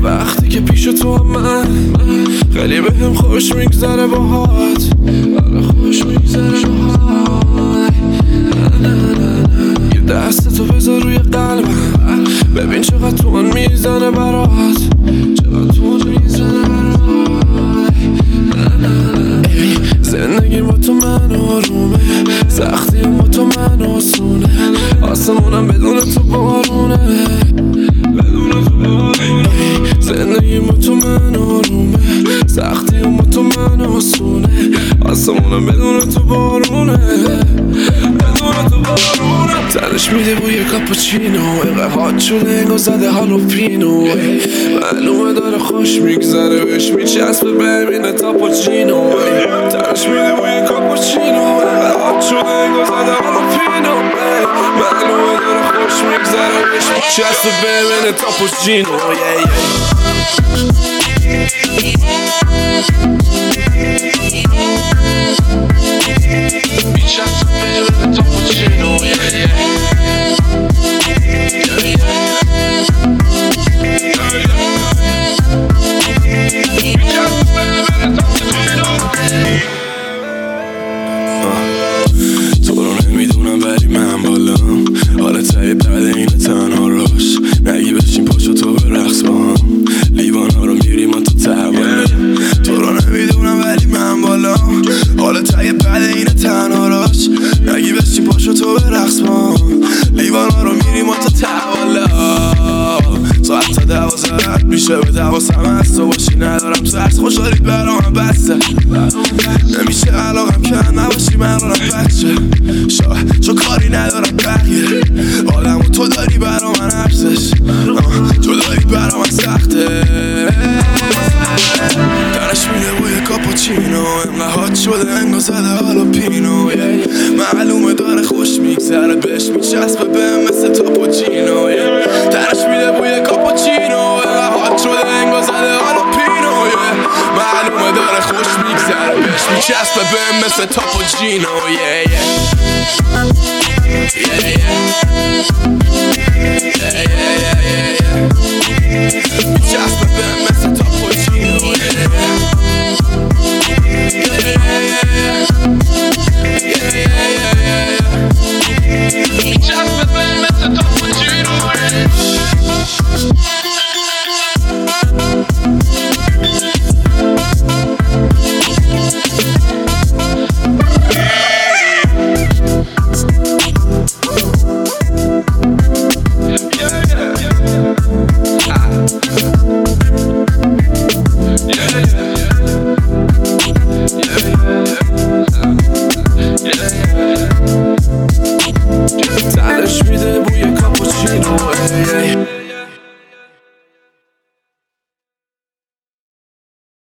وقتی که پیش تو هم من خیلی بهم خوش میگذره باهات. آره خوش میگذره باهات. یه دست تو بذار روی قلبم، ببین چقدر تون میزنه برات، چقدر تون میزنه برات. زندگی با تو من آرومه، سختی با تو من آسونه، آسمونم بدون تو بارونه، بدون تو بارونه. زندگی با تو من آرومه، سختی با تو من آسونه، آسمونم بدون تو بارونه، بدون تو بارونه. تنش میده بوی کاپوچینو، اینقدر هات شده انگار زده هالوپینو. معلومه داره خوش میگذره بهش میچسبه ببینه تاپوچینو. تنش میده بوی کاپوچینو، اینقدر هات شده انگار زده هالوپینو. معلومه داره خوش میگذره بهش میچسبه ببینه تاپوچینو. تو رو نمیدونم ولی من بالام، حالت های بعد این تنها راست نگی بشین پاشو تو به رقص با هم، لیوان ها رو میریم ما تو تحوله. تو رو نمیدونم ولی من بالام، حالت های بعد این تنها راست نگی بشین پاشو تو به رقص با هم، لیوان ها رو میریم ما تو تحوله. ساعت تا 12 میشه به 12 هست تو باشی ندارم ترس، خوشحالی برام بسته نمیشه علاقم که نباشی من رو بچه شاه چو کاری ندارم بقیه آدم و تو داری برا من ارزش، تو داری برا من سخته. درش میده بوی کاپوچینو، اینقدر هات شده انگار زده هالوپینو. معلومه داره خوش میگذره بهش میچسبه بهم مثل تاپوچینو. درش میده بوی کاپوچینو، اینقدر هات شده انگار زده هالوپینو. معلومه داره خوش میگذره بهش میچسبه بهم مثل تاپوچینو. میچسبه بهم مثل تاپوچینو. Yeah.